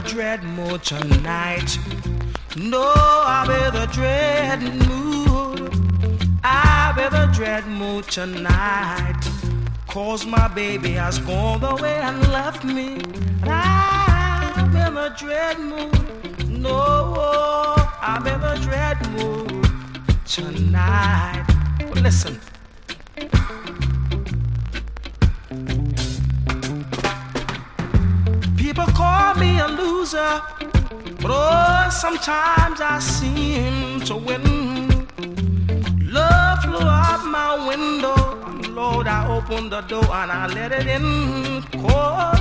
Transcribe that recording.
dread mood tonight. No, I'll be the dread mood. I'll be the dread mood tonight. 'Cause my baby has gone away and left me. And I'm in the dread mood. No, I'm in the dread mood tonight. But listen. People call me a loser, but oh, sometimes I seem to win. Love flew out my window, and Lord, I opened the door and I let it in. 'Cause